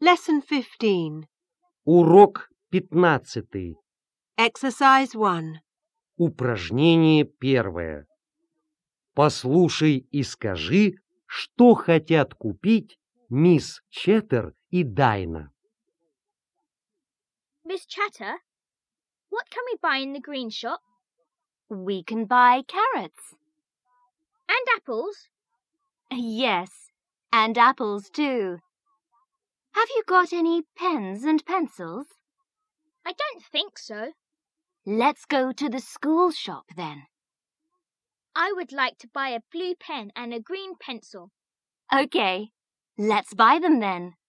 Lesson 15. Урок 15. Exercise 1. Упражнение 1. Послушай и скажи, что хотят купить мисс Четтер и Дайна. Miss Chatter, what can we buy in the green shop? We can buy carrots. And apples? Yes, and apples too. Have you got any pens and pencils? I don't think so. Let's go to the school shop then. I would like to buy a blue pen and a green pencil. Okay, let's buy them then.